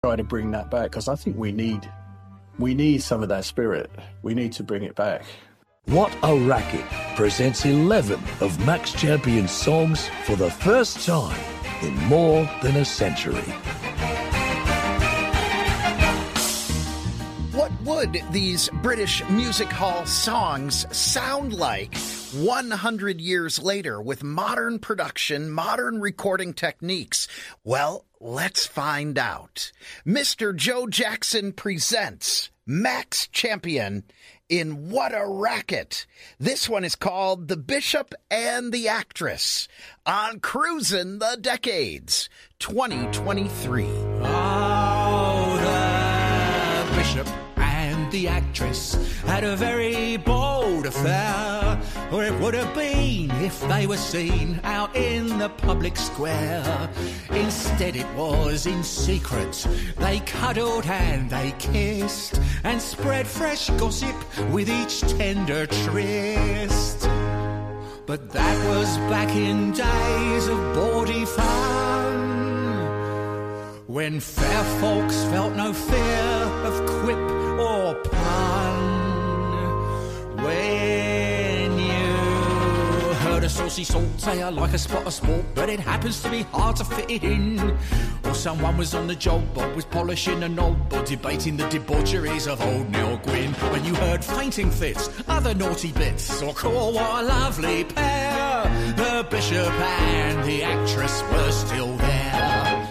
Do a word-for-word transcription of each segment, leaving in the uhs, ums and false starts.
try to bring that back because I think we need we need some of that spirit. We need to bring it back. What a Racket presents eleven of Max Champion's songs for the first time in more than a century. What would these British music hall songs sound like one hundred years later with modern production, modern recording techniques? Well, let's find out. Mister Joe Jackson presents Max Champion in What a Racket. This one is called The Bishop and the Actress on Cruisin' the Decades twenty twenty-three. Oh, the Bishop and the Actress had a very bold affair, or it would have been if they were seen out in the public square. Instead it was in secret. They cuddled and they kissed and spread fresh gossip with each tender tryst. But that was back in days of bawdy fun, when fair folks felt no fear of quip or pun. When you heard a saucy salt say I like a spot of sport, but it happens to be hard to fit it in, or someone was on the job or was polishing a knob or debating the debaucheries of old Neil Gwynn. When you heard fainting fits, other naughty bits, or call what a lovely pair, the Bishop and the Actress were still there.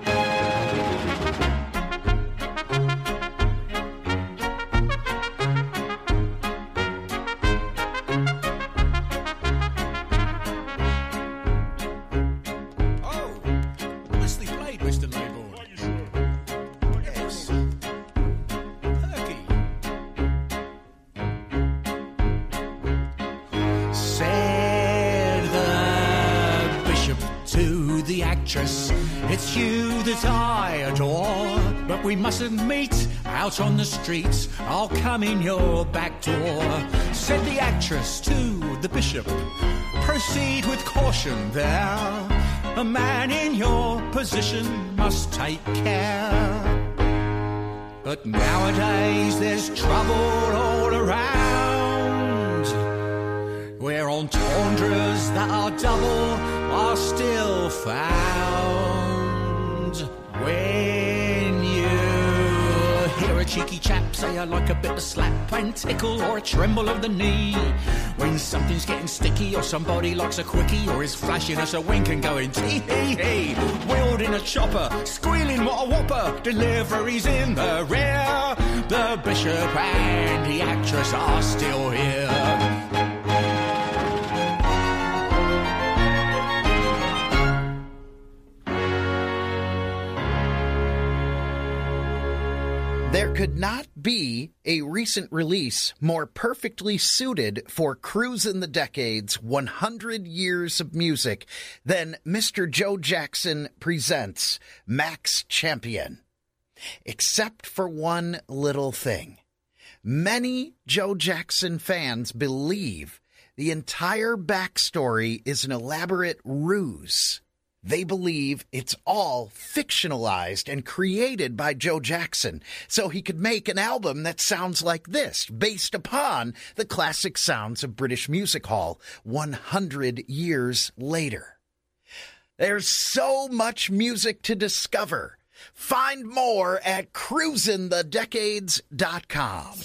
It's you that I adore, but we mustn't meet out on the streets. I'll come in your back door. Said the Actress to the Bishop, proceed with caution there. A man in your position must take care. But nowadays there's trouble all around, where entendres that are double are still found. When you hear a cheeky chap say I like a bit of slap and tickle, or a tremble of the knee, when something's getting sticky or somebody likes a quickie, or is flashing us a wink and going tee hee hee, wielding a chopper, squealing what a whopper, deliveries in the rear, the Bishop and the Actress are still here. There could not be a recent release more perfectly suited for Cruisin' the Decades one hundred years of music than Mister Joe Jackson presents Max Champion. Except for one little thing. Many Joe Jackson fans believe the entire backstory is an elaborate ruse. They believe it's all fictionalized and created by Joe Jackson so he could make an album that sounds like this, based upon the classic sounds of British music hall one hundred years later. There's so much music to discover. Find more at cruisin the decades dot com.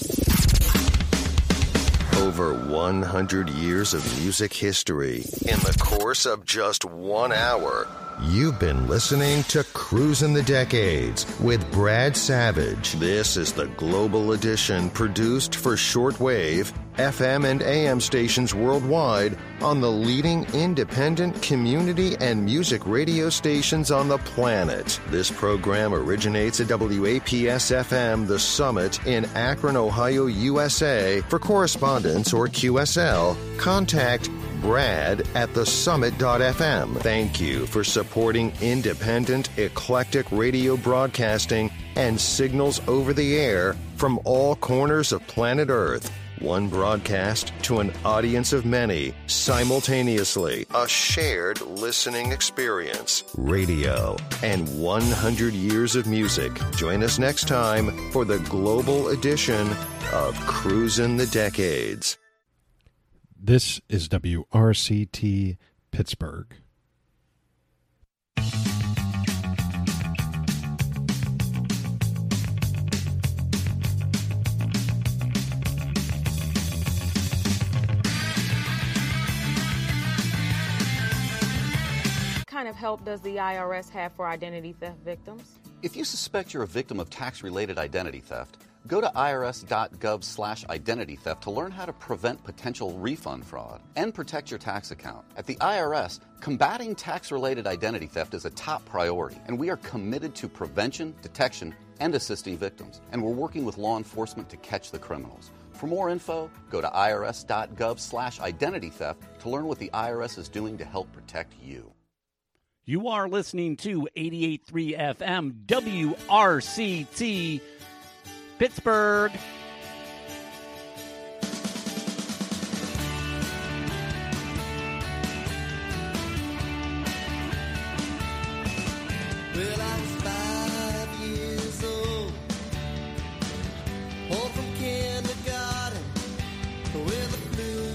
Over one hundred years of music history in the course of just one hour. You've been listening to Cruisin' the Decades with Brad Savage. This is the Global Edition produced for shortwave, F M and A M stations worldwide on the leading independent community and music radio stations on the planet. This program originates at W A P S F M The Summit in Akron, Ohio, U S A. For correspondence or Q S L, contact Brad at the summit dot f m. Thank you for supporting independent, eclectic radio broadcasting and signals over the air from all corners of planet Earth. One broadcast to an audience of many, simultaneously. A shared listening experience. Radio and one hundred years of music. Join us next time for the global edition of Cruisin' the Decades. This is W R C T Pittsburgh. What kind of help does the I R S have for identity theft victims? If you suspect you're a victim of tax-related identity theft, go to I R S dot gov slash identity theft to learn how to prevent potential refund fraud and protect your tax account. At the I R S, combating tax-related identity theft is a top priority, and we are committed to prevention, detection, and assisting victims. And we're working with law enforcement to catch the criminals. For more info, go to I R S dot gov slash identity theft to learn what the I R S is doing to help protect you. You are listening to eighty-eight point three F M W R C T Pittsburgh. Well, I was five years old, home from kindergarten with the flu.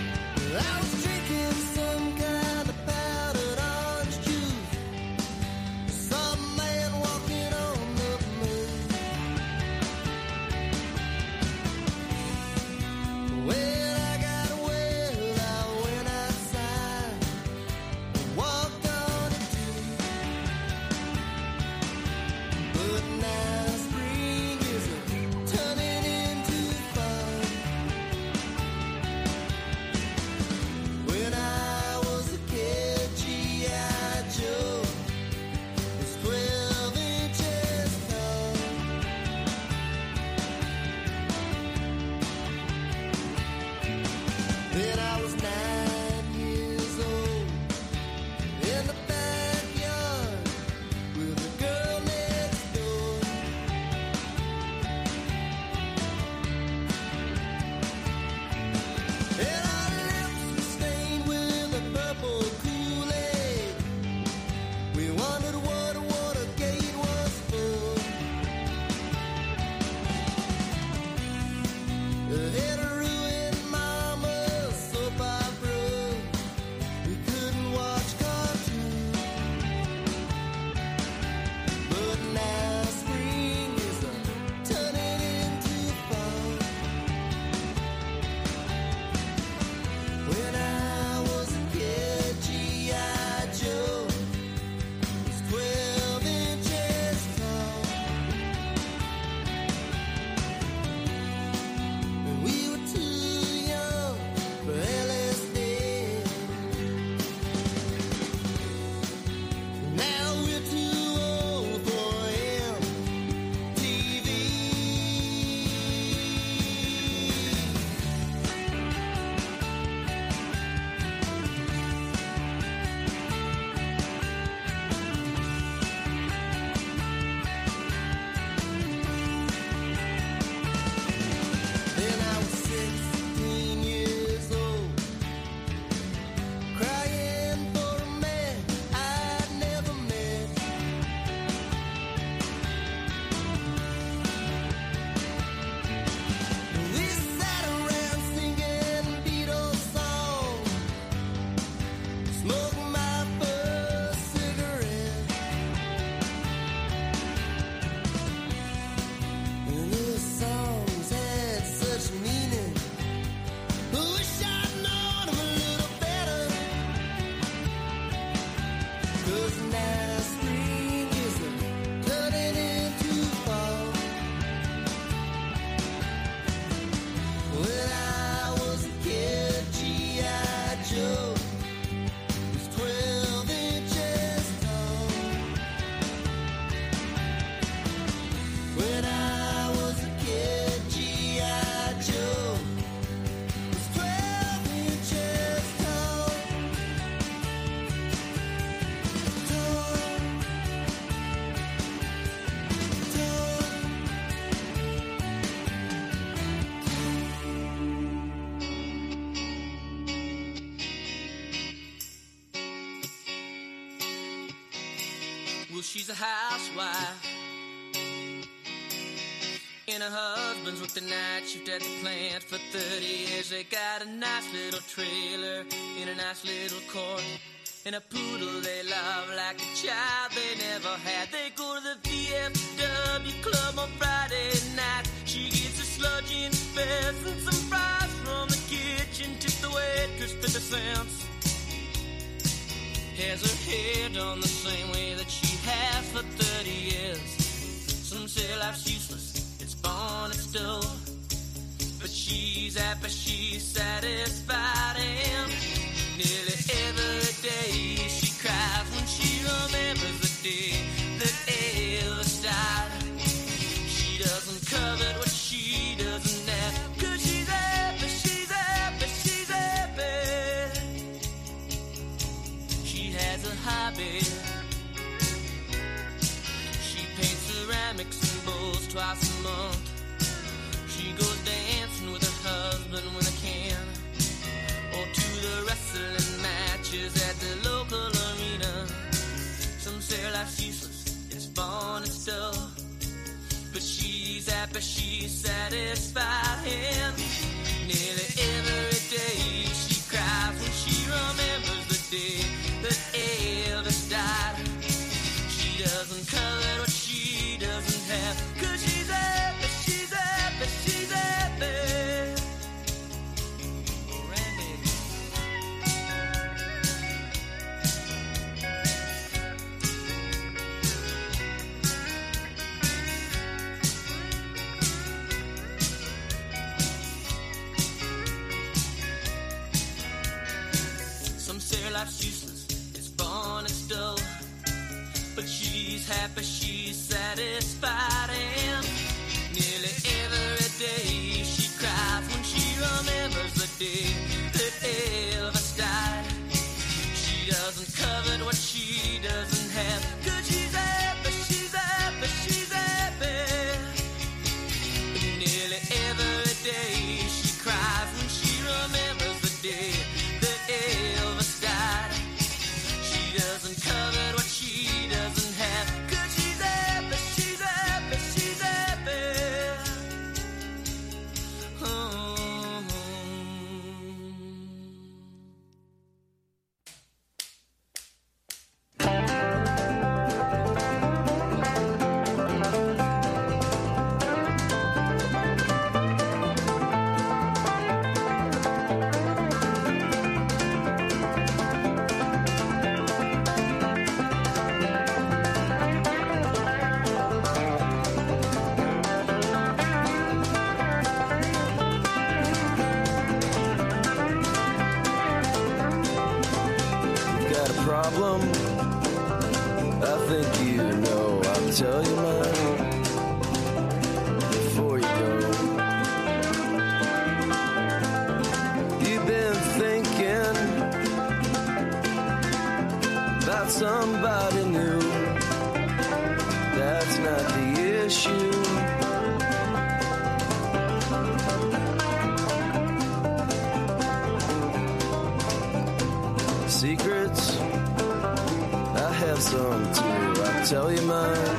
I was drinking some kind of powdered orange juice Well, she's a housewife, and her husband's worked the night shift at the plant for thirty years. They got a nice little trailer in a nice little court, and a poodle they love like a child they never had. They go to the V F W club on Friday night. She gets a sludge in fest and some fries from the kitchen. Tip the waitress fifty cents. Has her hair done the same way that she has for thirty years. Some say life's useless, it's born, it's dull, but she's happy, she's satisfied, and nearly every day she cries when she remembers the day that Elvis died. She doesn't covet what she doesn't have, 'cause she's happy, she's happy, she's happy. She has a hobby. She paints ceramics and bowls twice a month. She goes dancing with her husband when they can, or to the wrestling matches at the local arena. Some say life's useless, it's fun, it's dull, but she's happy, she's satisfied, and nearly every day she cries when she remembers the day that Elvis died. She doesn't covet what she doesn't have, 'cause she's happy, she's happy, she's happy. Life's useless, it's born, it's dull, but she's happy, she's satisfied, and nearly every day she cries when she remembers the day that Elvis died. She doesn't covet what she doesn't have, 'cause she's happy, she's happy, she's happy. And nearly every day she cries when she remembers the day that Elvis died. She doesn't covet what she doesn't have, 'cause she's happy, she's happy, she's happy. Oh. Problem, I think you know. I'll tell you mine before you go. You've been thinking about somebody new. That's not the issue. Secrets, I have some too. I'll tell you mine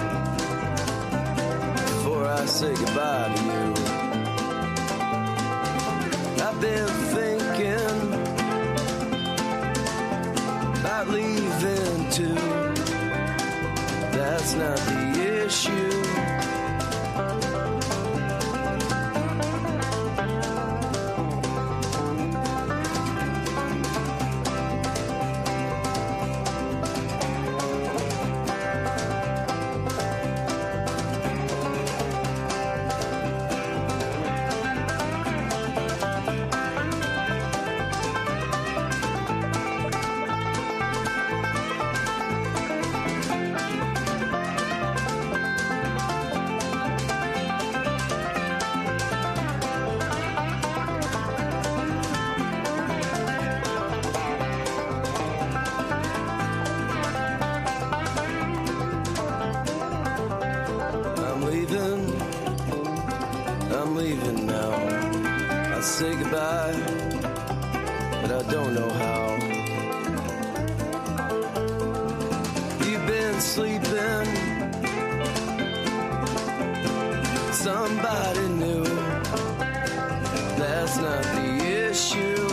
before I say goodbye to you. I've been thinking about leaving too. That's not the issue. Say goodbye, but I don't know how. You've been sleeping somebody new. That's not the issue.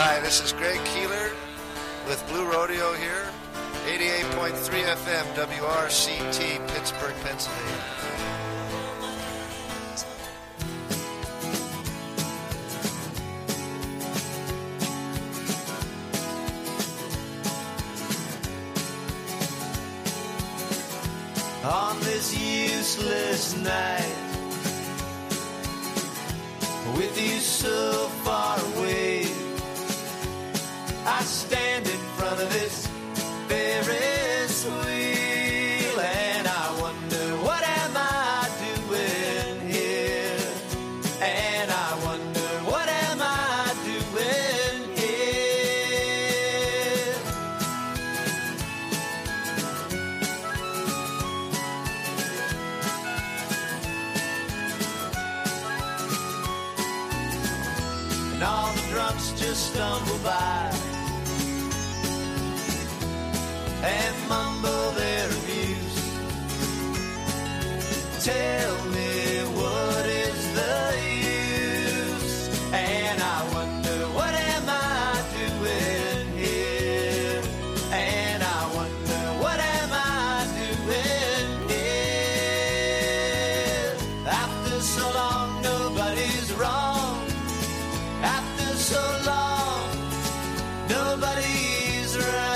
Hi, this is Greg Keeler with Blue Rodeo here, eighty-eight point three F M, W R C T, Pittsburgh, Pennsylvania. On this useless night, with you so far away, I stand in front of this Ferris wheel and I wonder, what am I doing here? And I wonder, what am I doing here? And all the drunks just stumble by and mumble their abuse. Tell me, what is the use? And I wonder, what am I doing here? And I wonder, what am I doing here? After so long, nobody's wrong. After so long, nobody's right.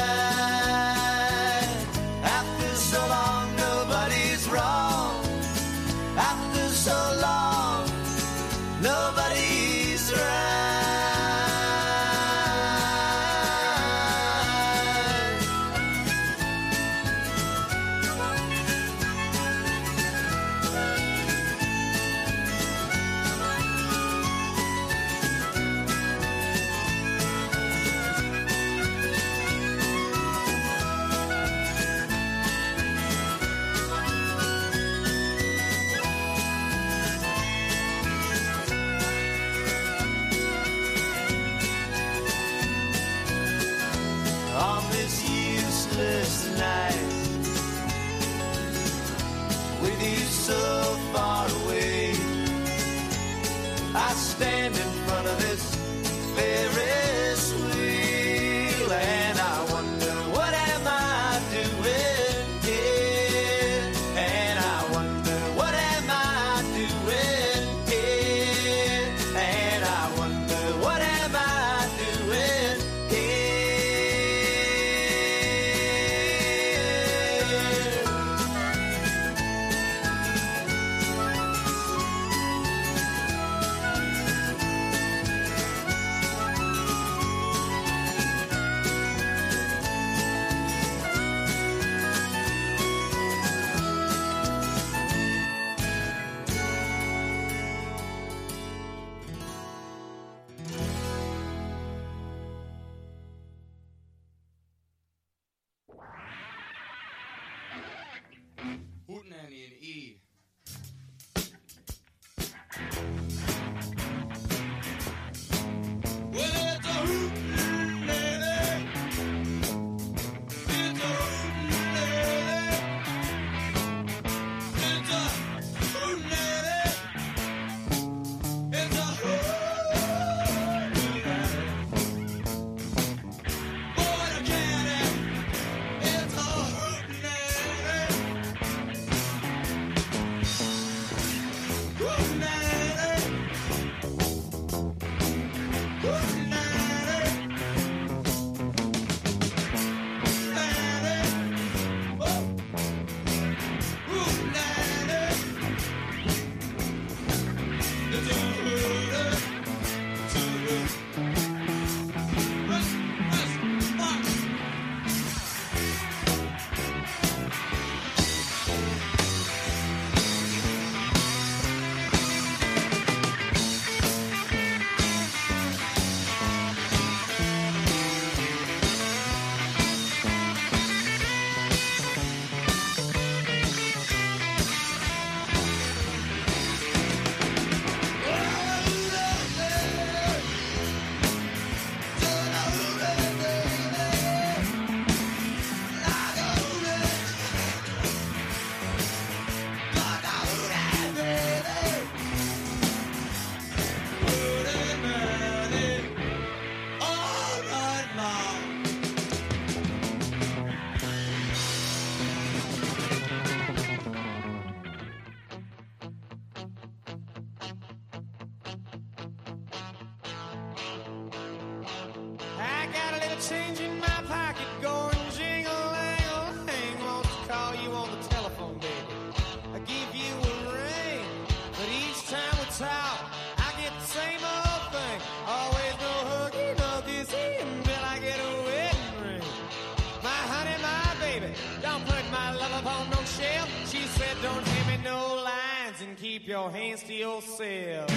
don't hand me no lines and keep your hands to yourself.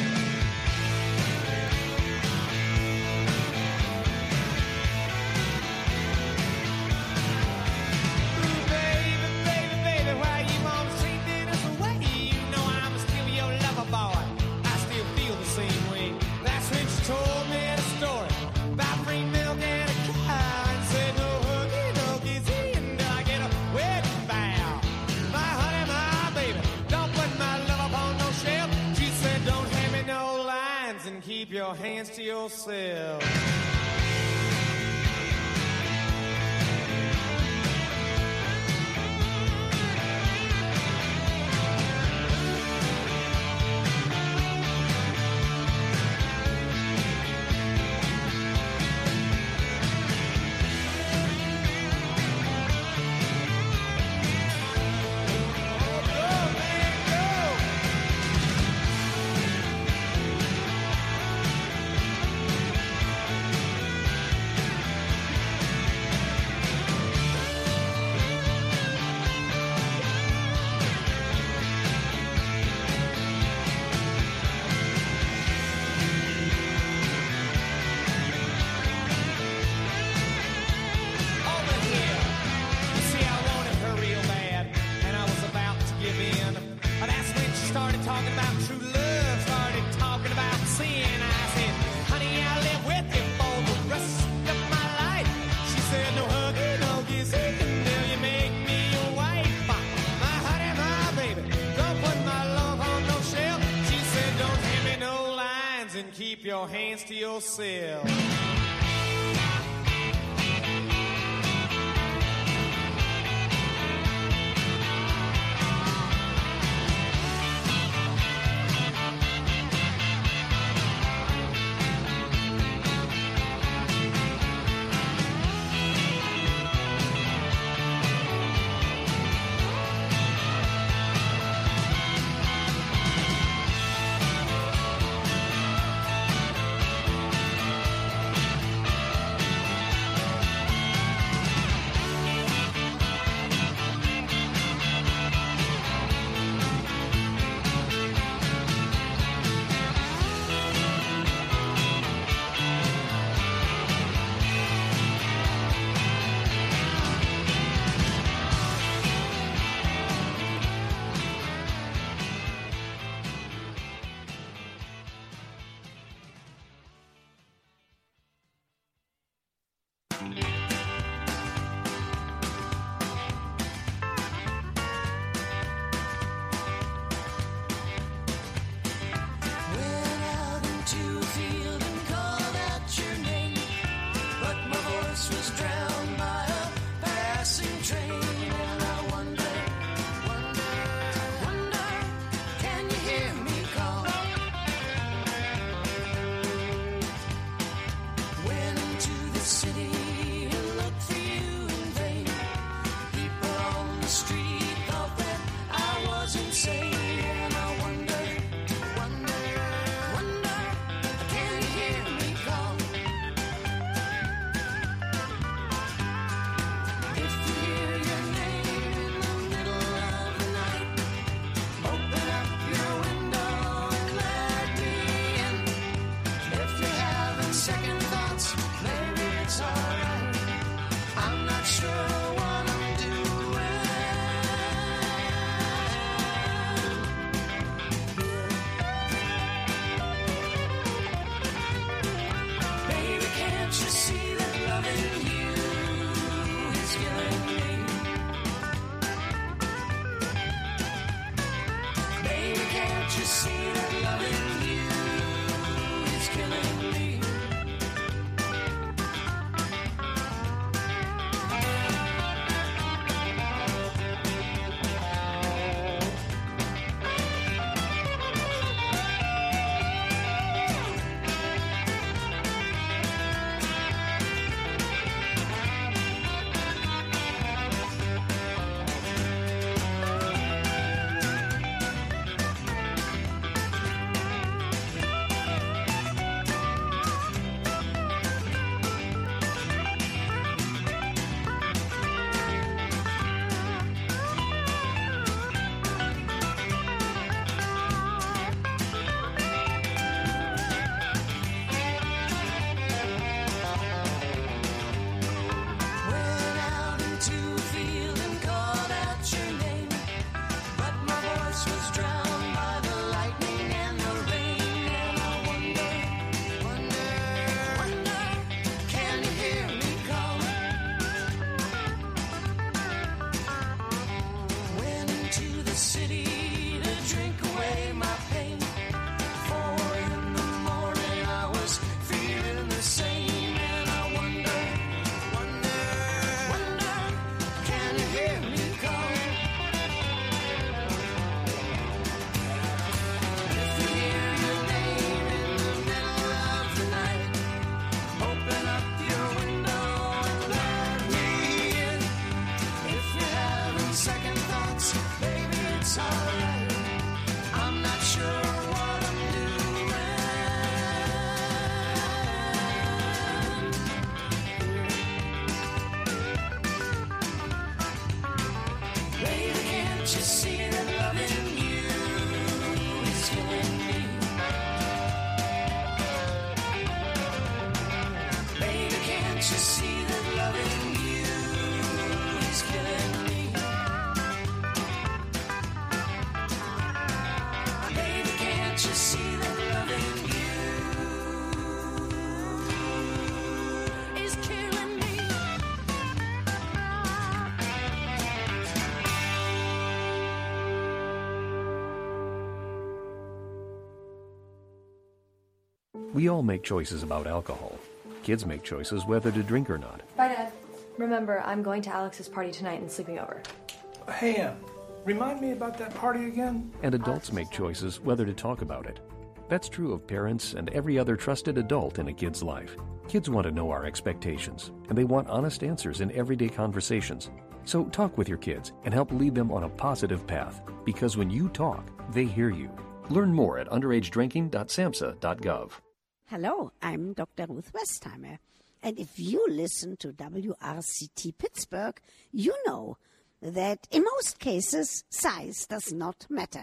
Ooh, baby, baby, baby, why you wanna treat me this way? You know I'm still your lover boy. I still feel the same way. That's when she told me the story about free milk and a cow and said no hooky, no kissy until I get a wedding vow. My honey, my baby, don't put my love up on no shelf. She said don't hand me no lines and keep your hands to yourself. Over here. You see, I wanted her real bad, and I was about to give in. But that's when she started talking about true love, started talking about sin. I said, honey, I'll live with you for the rest of my life. She said, no huggy, no kissing until you make me your wife. My honey, my baby, don't put my love on no shelf. She said, don't hand me no lines and keep your hands to yourself. Went out into the field and called out your name, but my voice was drowned by a passing train. And I wonder, wonder, wonder, can you hear me call? Went into the city and looked for you in vain. People on the street thought that I was insane. And I wonder, wonder, wonder, can you hear me call? If you hear your name in the middle of the night, open up your window and let me in. If you're having second thoughts, maybe it's alright. I'm not sure what I'm doing So baby, it's alright. I'm not sure what I'm doing. Baby, can't you see that loving you is killing me? Baby, can't you see that loving you is killing me? Baby, can't you see that loving you is killing me? We all make choices about alcohol. Kids make choices whether to drink or not. Bye, Dad. Remember, I'm going to Alex's party tonight and sleeping over. Hey, Em, remind me about that party again? And adults make choices whether to talk about it. That's true of parents and every other trusted adult in a kid's life. Kids want to know our expectations, and they want honest answers in everyday conversations. So talk with your kids and help lead them on a positive path, because when you talk, they hear you. Learn more at underage drinking dot samhsa dot gov. Hello, I'm Doctor Ruth Westheimer. And if you listen to W R C T Pittsburgh, you know that in most cases, size does not matter.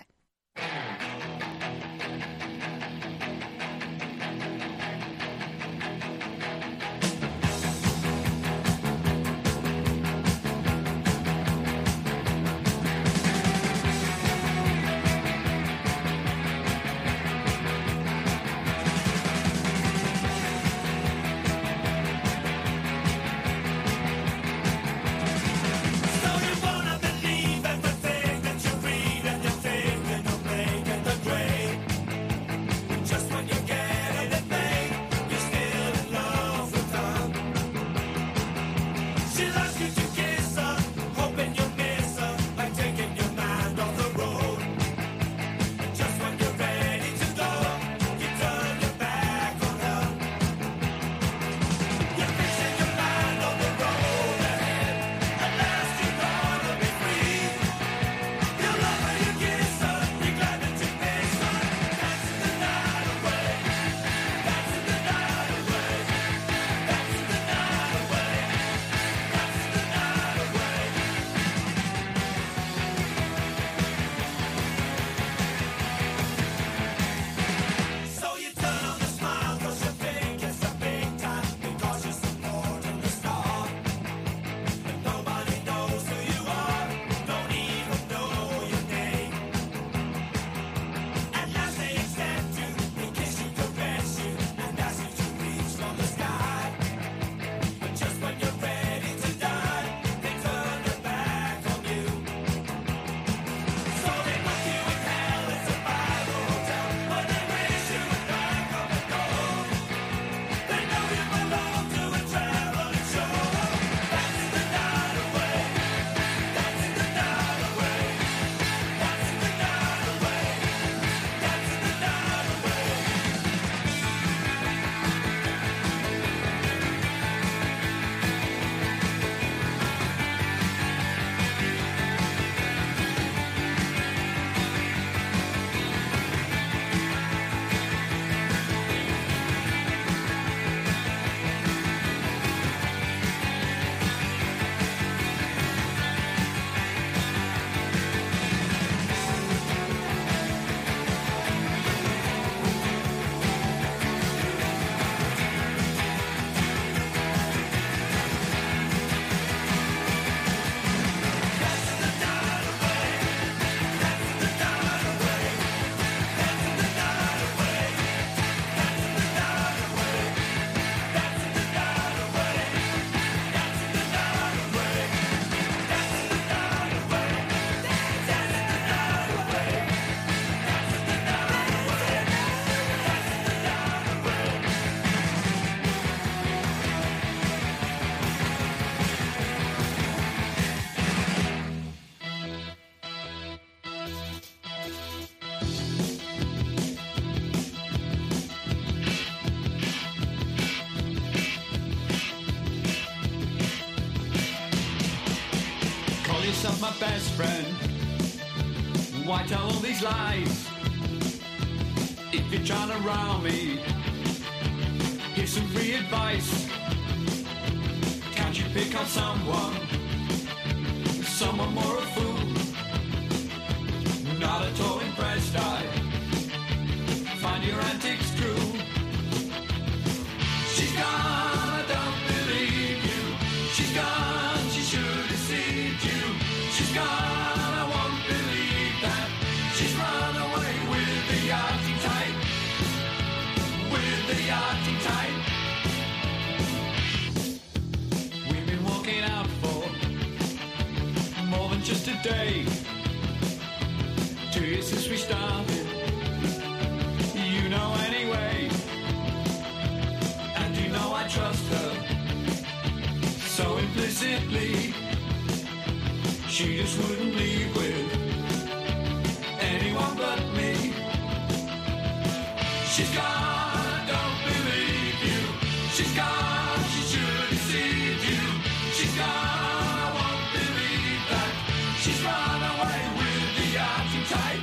yourself my best friend. why tell all these lies? If you're trying to rile me, here's some free advice. Can't you pick on someone, someone more a fool? Not at all impressed, I find your antics true. She's gone, I don't believe you. She's gone, she should have deceived you. She's gone, I won't believe that. She's run away with the yachting type, with the yachting type. We've been walking out for more than just a day. Two years since we started, you know anyway. And you know I trust her so implicitly. She just wouldn't leave with anyone but me. She's gone, I don't believe you. She's gone, she should have deceived you. She's gone, I won't believe that. She's run away with the yachting type.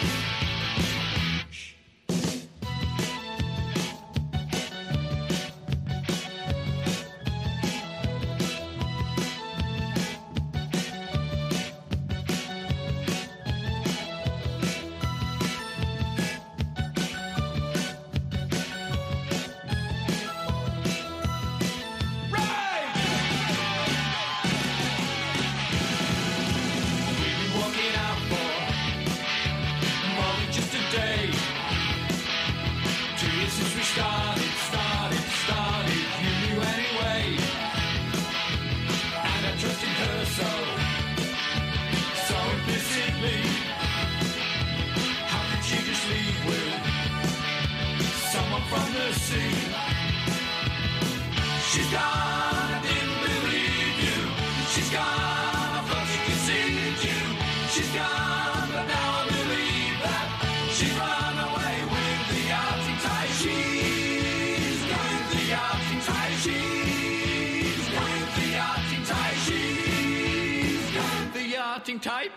Type.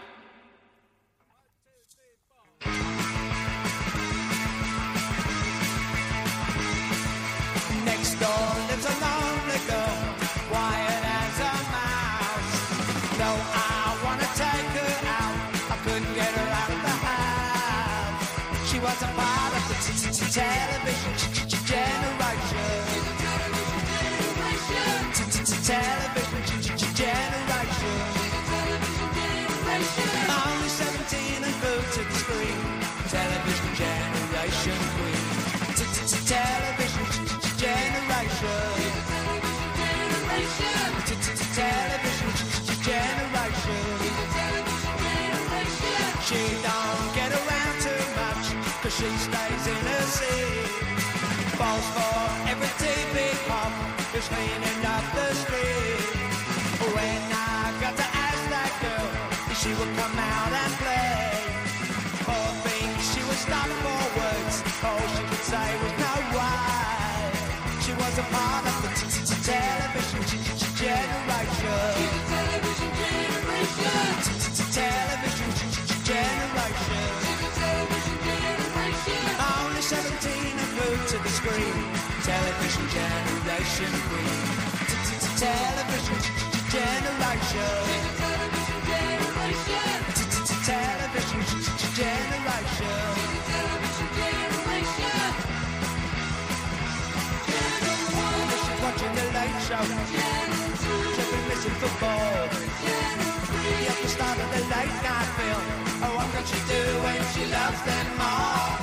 Next door lives a lonely girl, quiet as a mouse. No, I wanna take her out, I couldn't get her out of the house. She was a part of the television generation. Television generation. Only seventeen and glued to the screen. Television generation queen. Television generation. Television generation. She don't get around too much, cause she stays in her seat. Falls for every T V pop who's cleaning up the street. When I got to ask that girl, she would come out and play. Poor thing, she was stuck for words. All she could say was no way. She was a part of the television generation. Television generation. Television generation. Only seventeen and glued to the screen. Television generation queen. Television generation. Television generation. Television generation. She's watching the late show. She'll be missing football. At the start of the late night film. Oh, what can she do when she loves them all?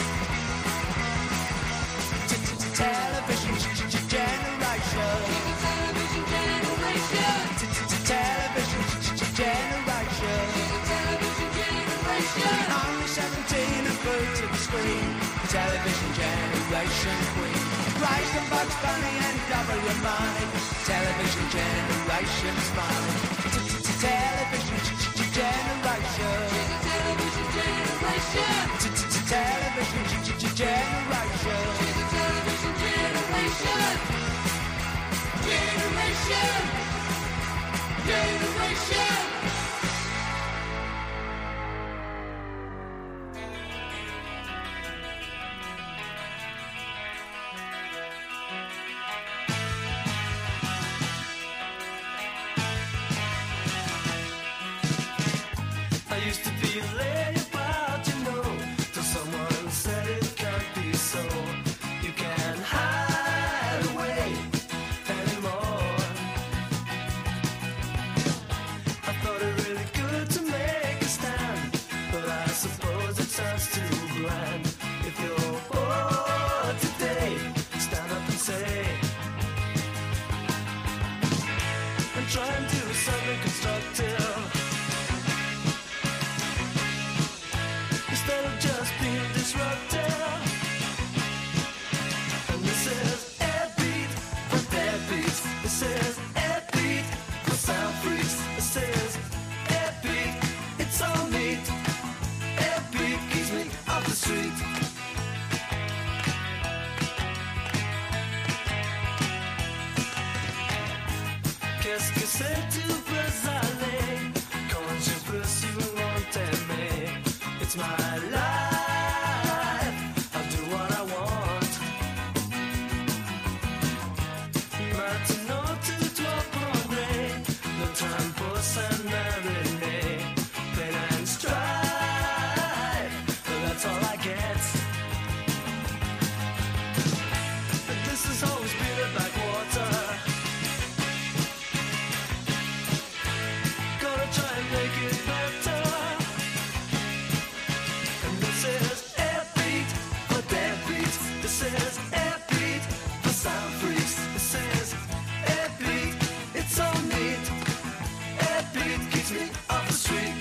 Television generation. Television generation. Television generation. Only seventeen and glued to the screen. Television generation queen. Rise and Bugs Bunny and double your money. Television generation money. Television generation. Television generation. Television generation. Television generation. Generation. Generation. feeling about, you know, till someone said it can't be so. You can't hide away anymore. I thought it really good to make a stand, but I suppose it sounds too grand. If you're bored today, stand up and say, and try and do something constructive, instead of just being disruptive. And this is Air Beat for Dead Beats. This is Air Beat for Sound Freaks. This is Air Beat, it's all neat. Air Beat keeps me off the street. Qu'est-ce que c'est tout peux aller quand je peux si vous m'entendez? It's my life, I'll do what I want. Maintenant tu dois prendre le temps pour s'en mariner. Pain and strife, that's all I get. But this has always been a backwater. Gonna try and make it better. And this is Air Beat for Dead Beats. This is Air Beat for Sound Freaks. This is Air Beat, it's so neat. Air Beat keeps me off the street.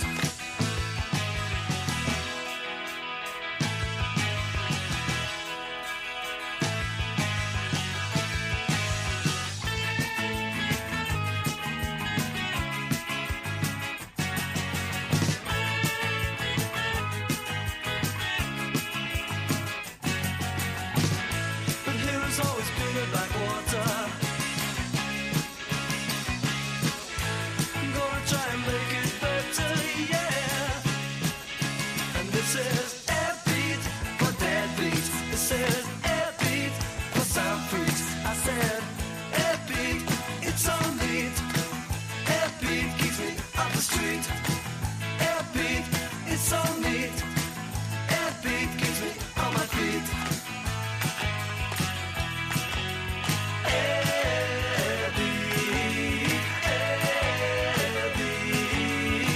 But here has always been a backwater. I'm gonna try and make it better, yeah. And this is Air Beat for Dead Beats. This is Air Beat for Sound Freaks. I said Air Beat, it's all neat. Air Beat keeps me off the street. Air Beat, it's all neat. Air Beat keeps me on my feet. Air Beat, Air Beat.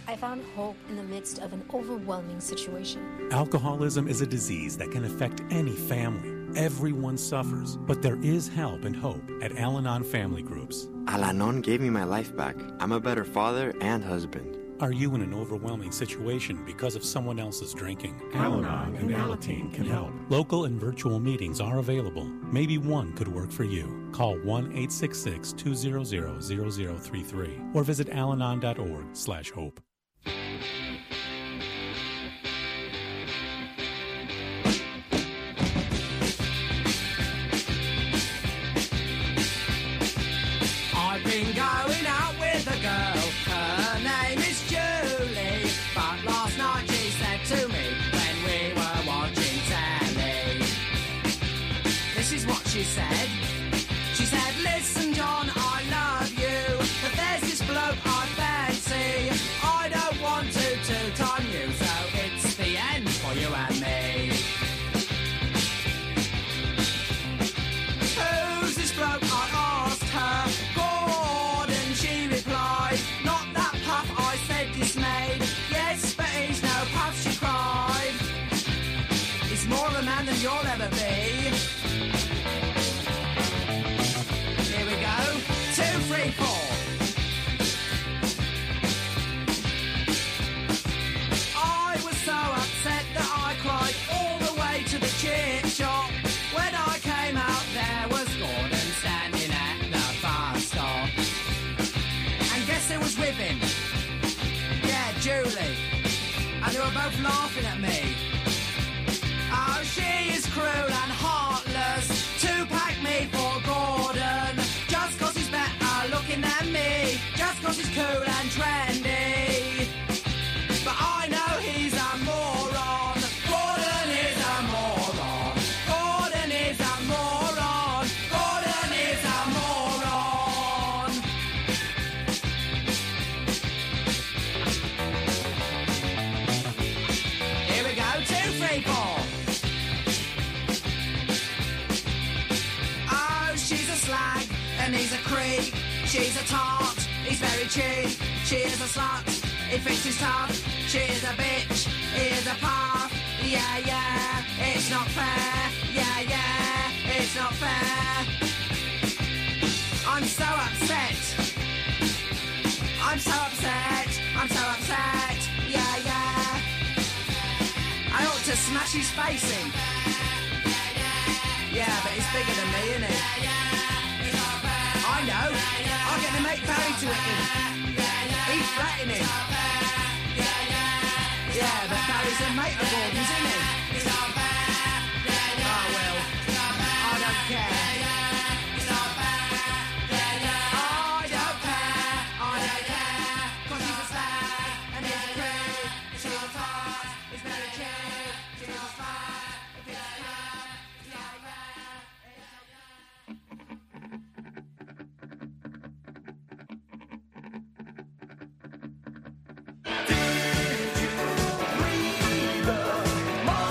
I found hope in the midst of an overwhelming situation. Alcoholism is a disease that can affect any family. Everyone suffers, but there is help and hope at Al-Anon Family Groups. Al-Anon gave me my life back. I'm a better father and husband. Are you in an overwhelming situation because of someone else's drinking? Al-Anon and Alateen can help. Local and virtual meetings are available. Maybe one could work for you. Call one eight six six, two zero zero, zero zero three three or visit alanon dot org slash hope. I've been going out with a girl, her name is Julie, but last night she said to me when we were watching telly, this is what she said. She said, listen John, I love you, but there's this bloke I fancy, I don't want to toot on you, so it's the end for you and me. Who's this bloke, I asked her. Gordon, she replied. Not that puff, I said dismayed. Yes, but he's no puff, she cried. He's more of a man than you'll ever be. Here we go. Two, three, four. I was so upset that I cried all the way to the chip shop. When I came out, there was Gordon standing at the bus stop. And guess who was with him? Yeah, Julie. And they were both laughing at me. Oh, she is cruel and heartless. Two-pack me for Gordon. Just cause he's better looking than me. Just cause he's cool and trendy. But I know he's a moron. Gordon is a moron. Gordon is a moron. Gordon is a moron. Here we go, two, three, four. Oh, she's a slag and he's a creep. She's a tart, he's very cheap. She is a slut, he thinks he's tough. She is a bitch, he is a puff. Yeah, yeah, it's not fair. Yeah, yeah, it's not fair. I'm so upset. I'm so upset. I'm so upset. Yeah, yeah. I ought to smash his face in. Yeah, but he's bigger than me, isn't he? I know. I'll get the mate Barry to hit him. He's flattening him. Yeah, but Barry's a mate of Gordon's, isn't he? Oh, well. I don't care. I don't care. I don't care. Cause he's a slag and he's a creep. She's a tart. He's very cheap. She's a slag. If it's a slag, it's not fair.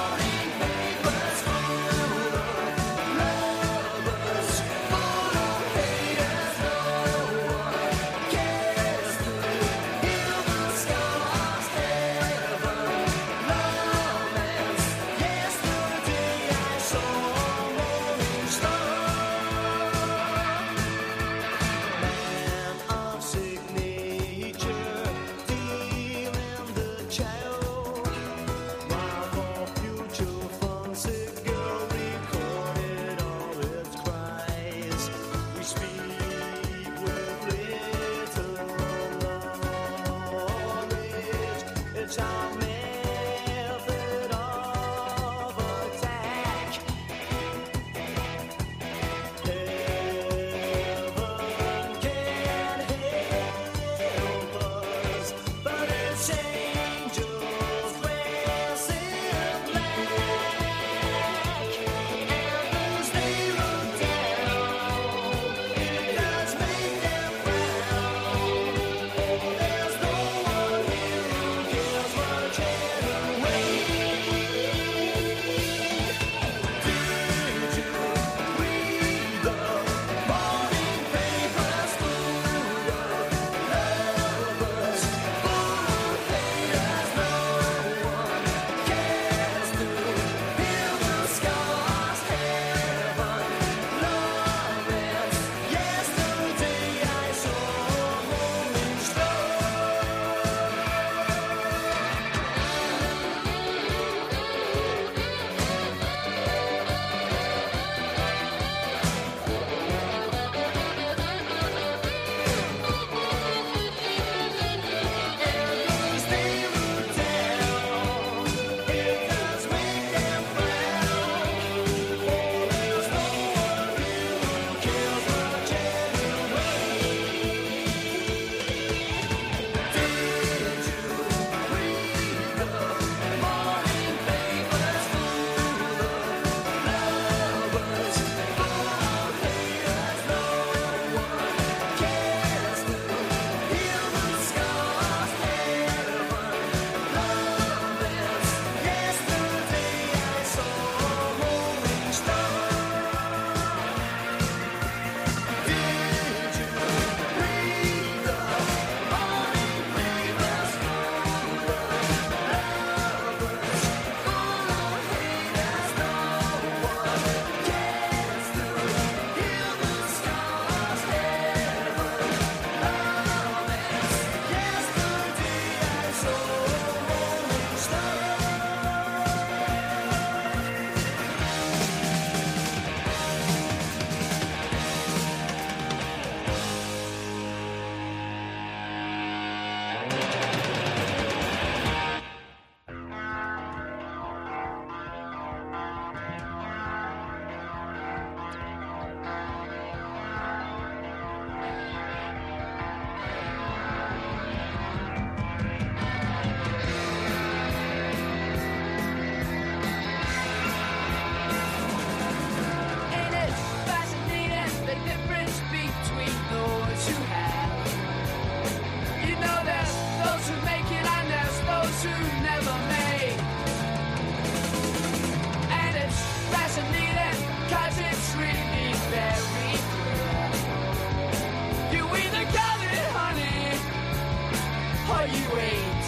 you ain't.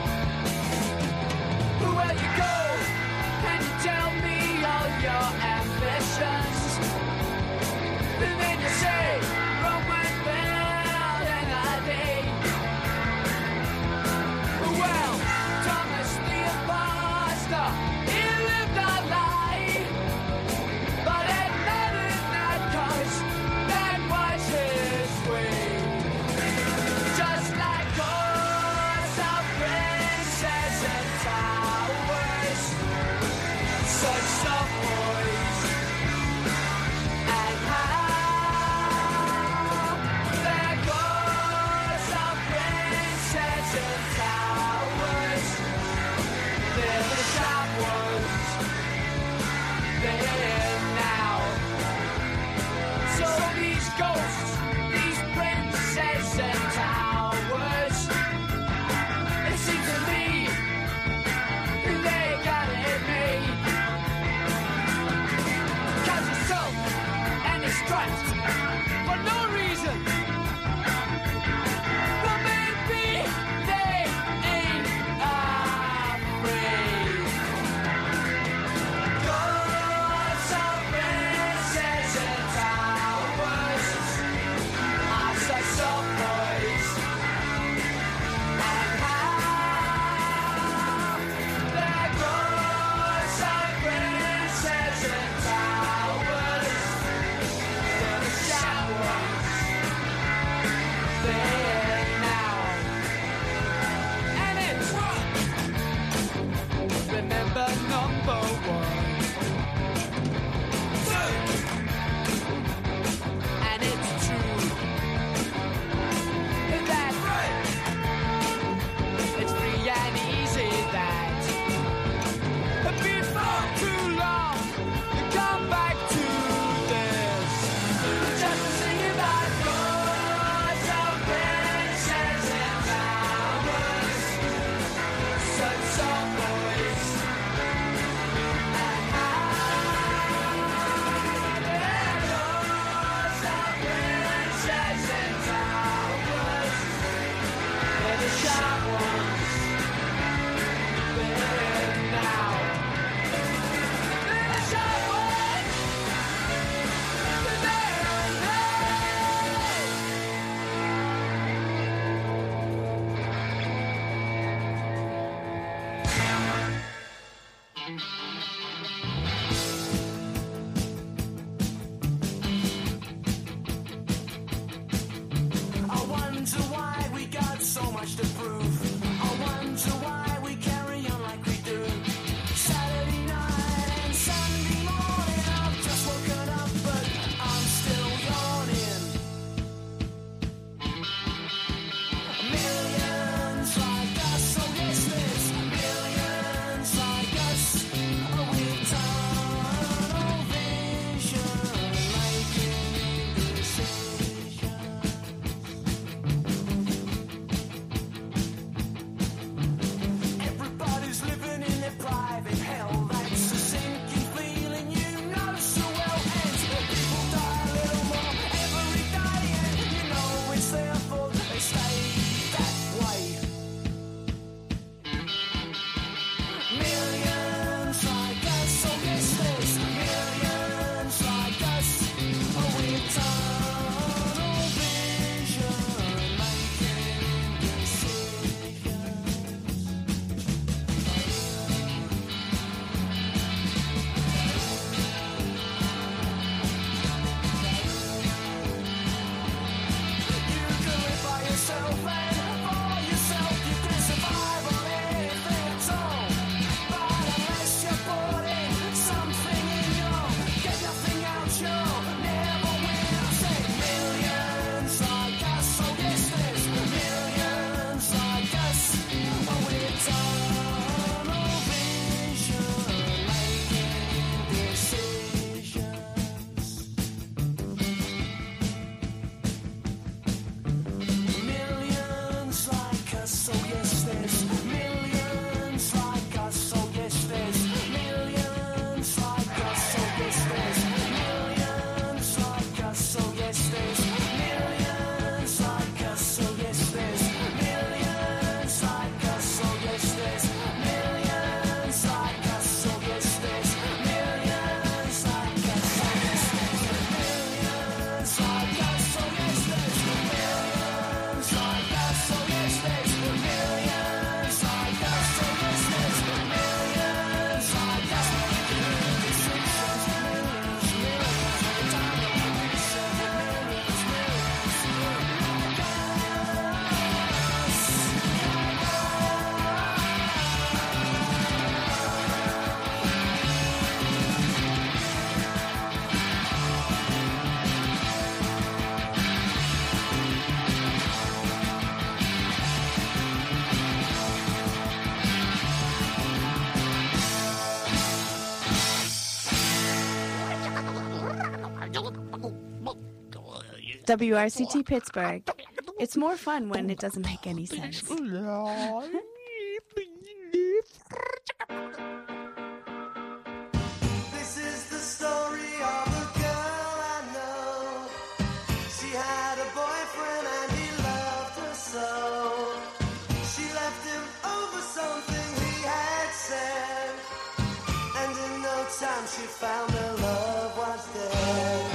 Where you go? Can you tell me all your ambitions? And then you say, Rome went well in a day. Well, Thomas the Imposter, he lived a lie, but it mattered not 'cause that was his way. Just like course of princess and towers, such soft boys and how there goes of princess and towers. They're the sharp ones, they're now. So these ghosts, these princess and towers, it seems to me they got it made. 'Cause it's soap and it's striped for no reason. But maybe they ain't afraid. Ghosts of princess and towers are such soft boys. And how there goes of princess and towers. They're the sharp ones. They're now. And it's remember number one. And it's true that it's free and easy that before too long you come back to this. Just to sing about yours of princess and towers, such soft boys and how there goes of princess and towers. They're the sharp ones. They're now. They're the sharp ones. They're I wonder why we got so much to prove. W R C T Pittsburgh. It's more fun when it doesn't make any sense. This is the story of a girl I know. She had a boyfriend and he loved her so. She left him over something he had said, and in no time she found her love was dead.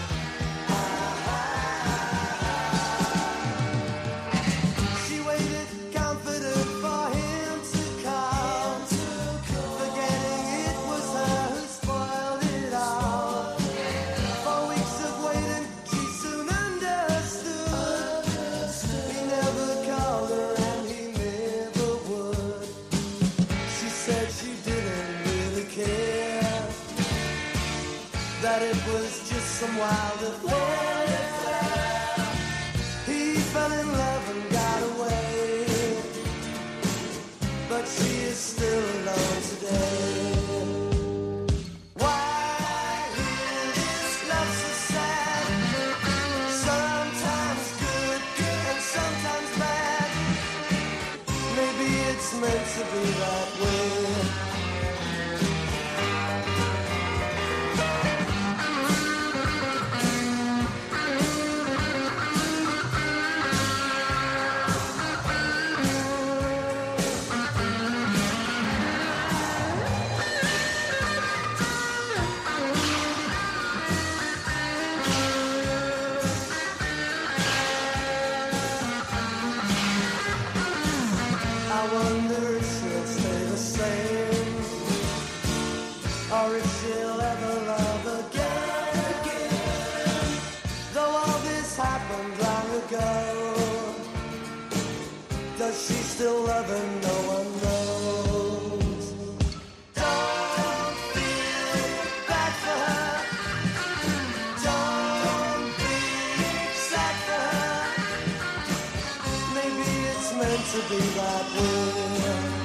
She waited confident for him to come, forgetting it was her who spoiled it all. For weeks of waiting, she soon understood. He never called her and he never would. She said she didn't really care, that it was just some wild affair. He fell in love and got away, but she is still alone today. Why is this love so sad? Sometimes good and sometimes bad. Maybe it's meant to be that way. I wonder if she'll stay the same, or if she'll ever love again. Though all this happened long ago, does she still love him? No one knows. Don't feel bad for her. Don't be sad for her. Maybe it's meant to be that way.